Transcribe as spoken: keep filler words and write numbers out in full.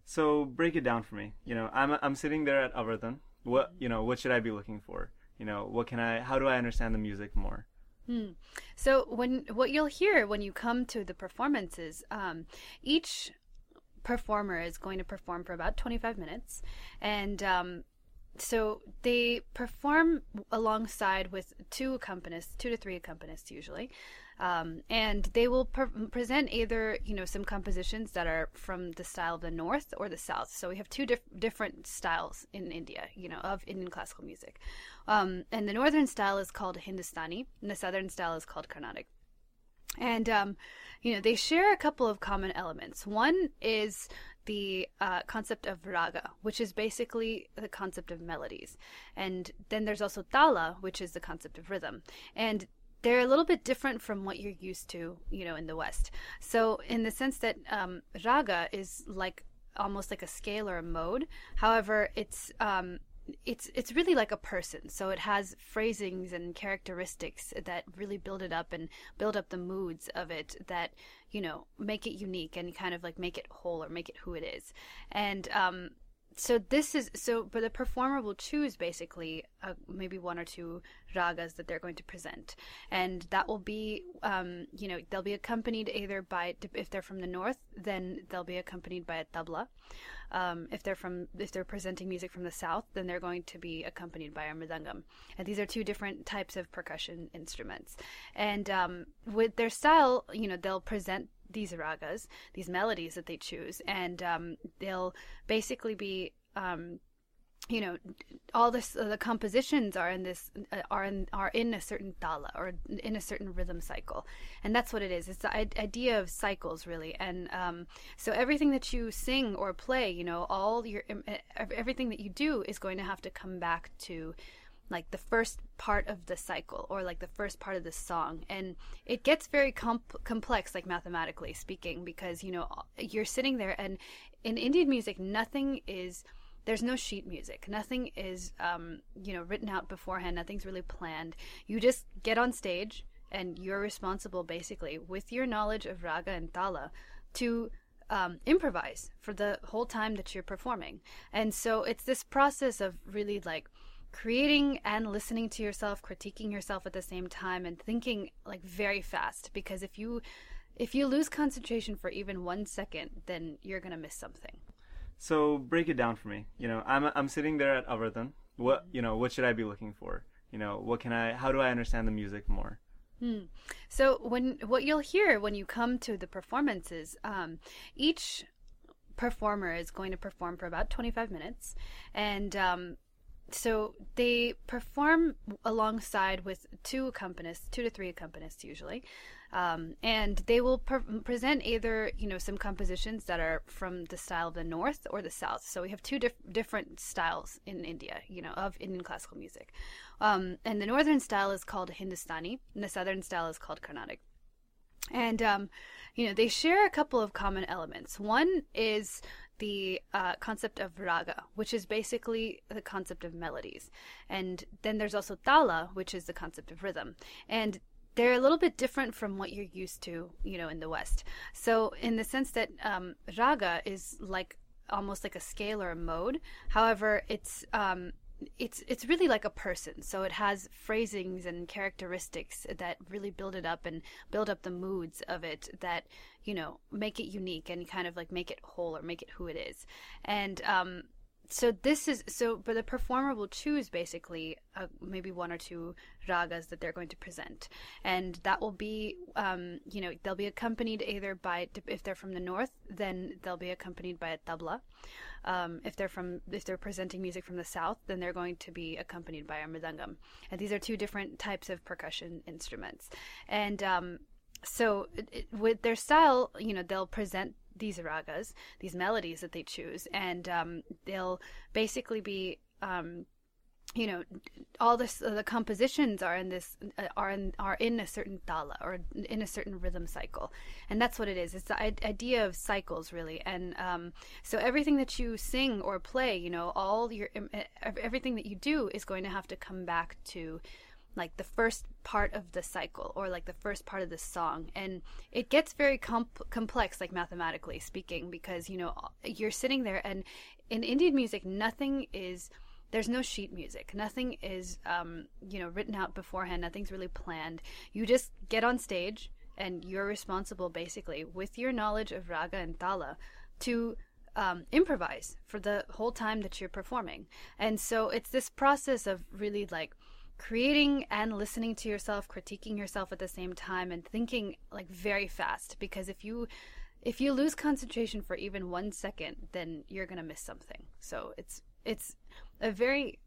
So break it down for me. You know, I'm I'm sitting there at Avarthan. What you know, what should I be looking for? You know, what can I? How do I understand the music more? Hmm. So when what you'll hear when you come to the performances, um, each performer is going to perform for about twenty-five minutes, and um, so they perform alongside with two accompanists, two to three accompanists usually, um, and they will pre- present either you know some compositions that are from the style of the north or the south. So we have two dif- different styles in India, you know, of Indian classical music, um, and the northern style is called Hindustani, and the southern style is called Carnatic. And, um, you know, they share a couple of common elements. One is the uh, concept of raga, which is basically the concept of melodies. And then there's also tala, which is the concept of rhythm. And they're a little bit different from what you're used to, you know, in the West. So, in the sense that um, raga is like almost like a scale or a mode. However, it's um, it's it's really like a person. So it has phrasings and characteristics that really build it up and build up the moods of it that you know make it unique and kind of like make it whole or make it who it is. And um, so this is so, but the performer will choose basically uh, maybe one or two ragas that they're going to present, and that will be um, you know they'll be accompanied either by, if they're from the north, then they'll be accompanied by a tabla. Um, if they're from if they're presenting music from the south, then they're going to be accompanied by a mridangam. And these are two different types of percussion instruments. And um, with their style, you know, they'll present these ragas, these melodies that they choose, and um, they'll basically be um, you know, all this uh, the compositions are in this uh, are in are in a certain tala or in a certain rhythm cycle, and that's what it is. It's the I- idea of cycles, really. And um, so everything that you sing or play, you know, all your everything that you do is going to have to come back to like the first part of the cycle or like the first part of the song. And it gets very comp- complex, like mathematically speaking, because you know you're sitting there, and in Indian music nothing is there's no sheet music. Nothing is, um, you know, written out beforehand. Nothing's really planned. You just get on stage, and you're responsible, basically, with your knowledge of raga and tala, to um, improvise for the whole time that you're performing. And so it's this process of really like creating and listening to yourself, critiquing yourself at the same time, and thinking like very fast. Because if you if you lose concentration for even one second, then you're gonna miss something. So break it down for me. You know, I'm I'm sitting there at Avarthan. What you know, what should I be looking for? You know, what can I? How do I understand the music more? Hmm. So when what you'll hear when you come to the performances, um, each performer is going to perform for about twenty-five minutes, and um, so they perform alongside with two accompanists, two to three accompanists usually, um, and they will pre- present either you know some compositions that are from the style of the north or the south. So we have two dif- different styles in India, you know, of Indian classical music, um, and the northern style is called Hindustani, and the southern style is called Carnatic. And um, you know they share a couple of common elements. One is the uh, concept of raga, which is basically the concept of melodies. And then there's also tala, which is the concept of rhythm. And they're a little bit different from what you're used to, you know, in the West. So in the sense that um, raga is like almost like a scale or a mode. However, it's um, it's it's really like a person. So it has phrasings and characteristics that really build it up and build up the moods of it that you know make it unique and kind of like make it whole or make it who it is. And um, so this is so, but the performer will choose basically uh, maybe one or two ragas that they're going to present, and that will be um, you know they'll be accompanied either by, if they're from the north, then they'll be accompanied by a tabla. Um, if they're from if they're presenting music from the south, then they're going to be accompanied by a mridangam. And these are two different types of percussion instruments. And um, so it, with their style, you know, they'll present these ragas, these melodies that they choose, and um, they'll basically be um, you know all this uh, the compositions are in this uh, are in are in a certain tala or in a certain rhythm cycle, and that's what it is. It's the I- idea of cycles, really. And um, so everything that you sing or play, you know, all your everything that you do is going to have to come back to like the first part of the cycle or like the first part of the song, and it gets very comp- complex, like mathematically speaking, because you know you're sitting there, and in Indian music nothing is, there's no sheet music, nothing is um, you know written out beforehand, nothing's really planned. You just get on stage and you're responsible basically with your knowledge of raga and tala to um, improvise for the whole time that you're performing. And so it's this process of really like creating and listening to yourself, critiquing yourself at the same time, and thinking like very fast, because if you if you lose concentration for even one second, then you're gonna miss something. So it's it's a very